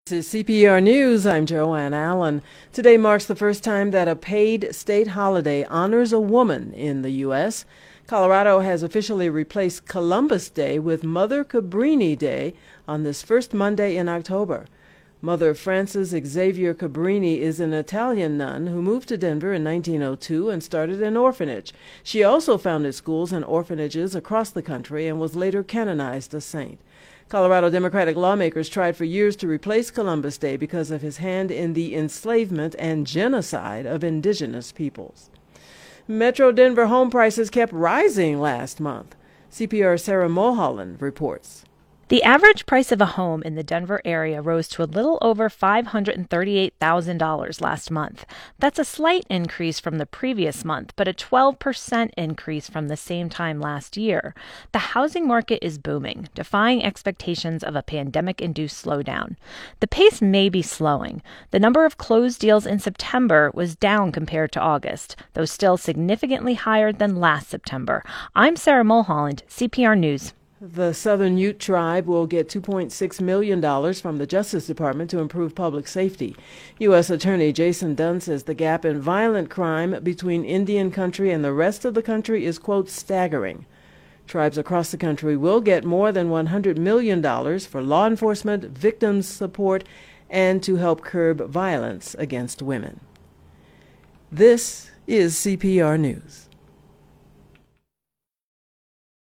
This is CPR News. I'm Joanne Allen. Today marks the first time that a paid state holiday honors a woman in the U.S. Colorado has officially replaced Columbus Day with Mother Cabrini Day on this first Monday in October. Mother Frances Xavier Cabrini is an Italian nun who moved to Denver in 1902 and started an orphanage. She also founded schools and orphanages across the country and was later canonized a saint. Colorado Democratic lawmakers tried for years to replace Columbus Day because of his hand in the enslavement and genocide of indigenous peoples. Metro Denver home prices kept rising last month. CPR's Sarah Mulholland reports. The average price of a home in the Denver area rose to a little over $538,000 last month. That's a slight increase from the previous month, but a 12% increase from the same time last year. The housing market is booming, defying expectations of a pandemic-induced slowdown. The pace may be slowing. The number of closed deals in September was down compared to August, though still significantly higher than last September. I'm Sarah Mulholland, CPR News. The Southern Ute Tribe will get $2.6 million from the Justice Department to improve public safety. U.S. Attorney Jason Dunn says the gap in violent crime between Indian country and the rest of the country is, quote, staggering. Tribes across the country will get more than $100 million for law enforcement, victims support, and to help curb violence against women. This is CPR News.